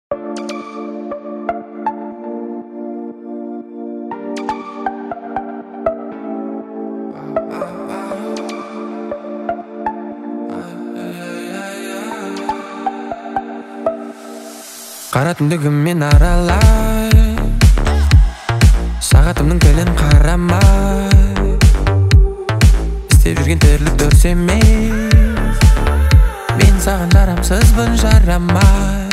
Қара түндігіммен аралай, сағатымның тілін қарамай, істеп жүрген тірлік дұрыс емес. Мен саған жарамсызбын, жарамай.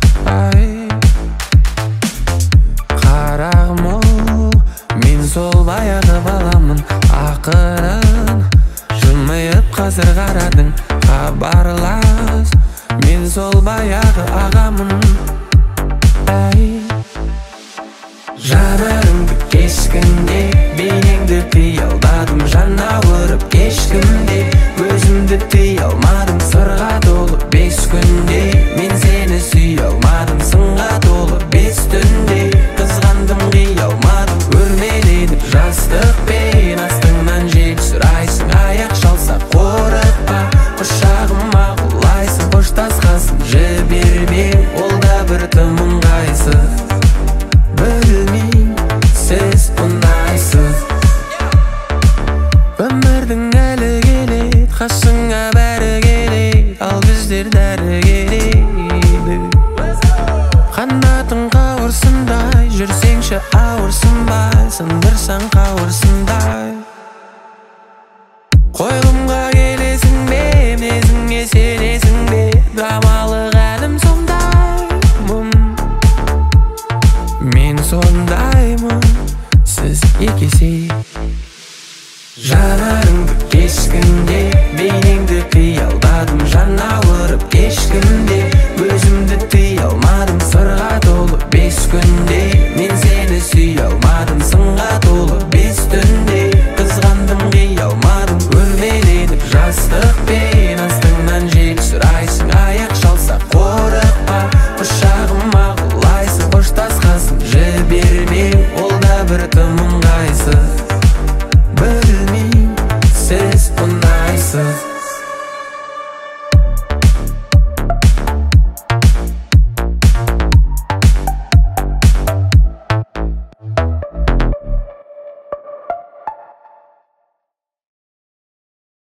Қарағым-ау, мен сол баяғы баламын. Ақырын жымиып қазір қарадың, хабарлас. Мен сол баяғы ағамын. Жанарымды кескінде бейнеңді тыя алмадым, жан ауырып кешкімде өзімді тыя алмадым. Сырға толы 5 күнде мен сені сүйе алмадым, сынға толы 5 түнде қызғандым, қия алмадым. Өрмеледіп жастықпен астыңнан жел сұрайсың, аяқ шалса қорықпа, құшағыма құлайсың. Қоштасқасын жіберме, ол да бір тым ыңғайсыз. Білмеймін, сіз ұнайсыз. Өмірдің әлі келеді, қасыңа бәрі келеді, ал біздер дәрі келеді. Қанатың қауырсындай, жүрсеңші ауырсынбай, сындырсаң